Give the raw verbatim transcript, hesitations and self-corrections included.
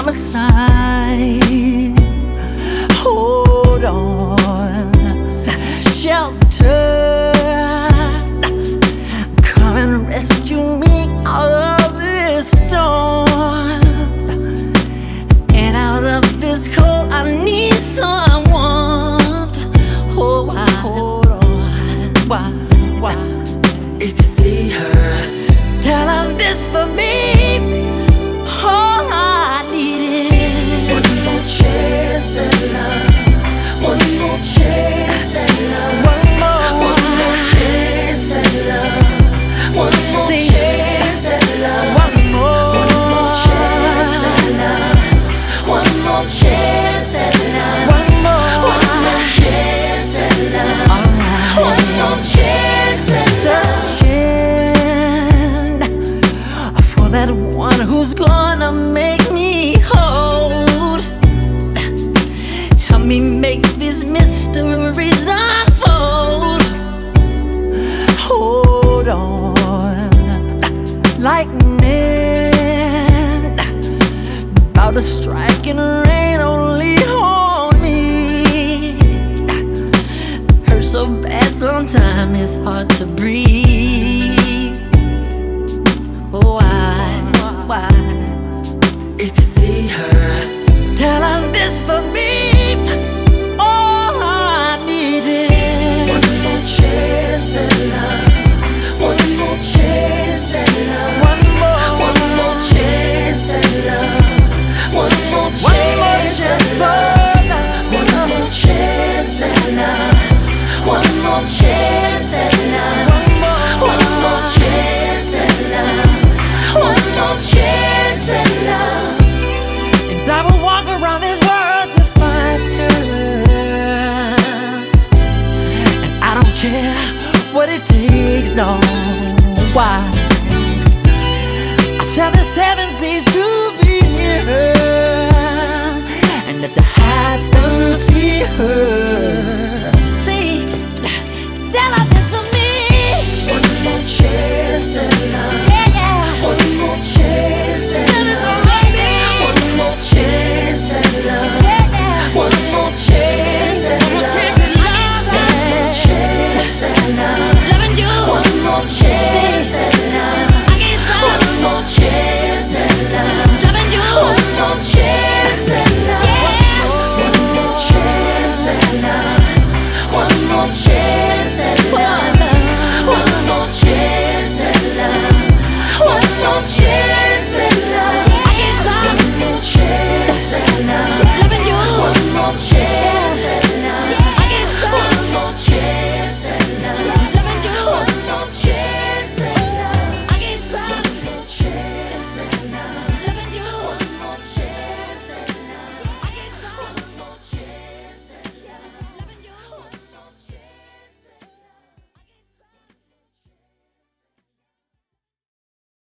my side. Hold on, shelter, come and rescue me out of this storm. And out of this cold, I need someone. Oh, why? Hold on, why? Why? If you see her, tell her this for me. All I need is one more chance at love. One more chance at love. one more, One more chance at love. One more See, chance at love. one more, One more chance at love. One more chance at love. one more, One more chance at love. alright. One more chance at love. Searching for that one who's gonna make me hold. Help me make these mysteries unfold. Hold on, lightning about to strike and rain only on me. Hurt so bad sometimes it's hard to breathe. Oh, why, why? If you see her, Tell her this for me. All I need is one more chance at love. One more chance at love. one more, One more chance at love. One more one more chance chance at for love. that. One more chance at love. One more chance at love. One more, One more chance at love. One more chance at love. and I will walk around this world to find her. And I don't care what it takes, no. Why? I tell the seven seas to be near her, and if the heavens see her,